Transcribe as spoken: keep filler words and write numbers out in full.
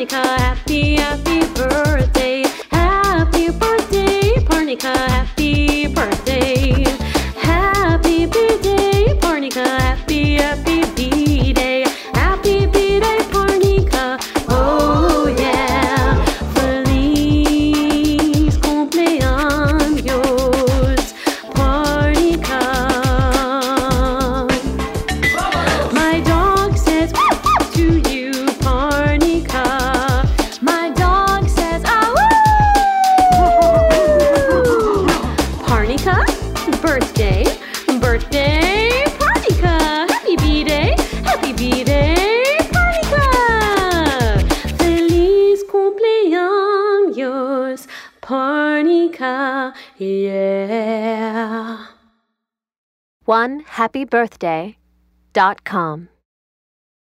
Parnica, happy, happy birthday. Happy birthday, Parnica, happy birthday. Happy B-Day, Parnica, happy, happy B-Day. Happy B-Day, Parnica, oh yeah. Feliz cumpleaños, Parnica. My dog says to you, Parnica. My dog says, ah, woo! Parnica, birthday, birthday, Parnica. Happy B-Day, happy B-Day, Parnica. Feliz cumpleaños, Parnica, yeah. one happy birthday dot com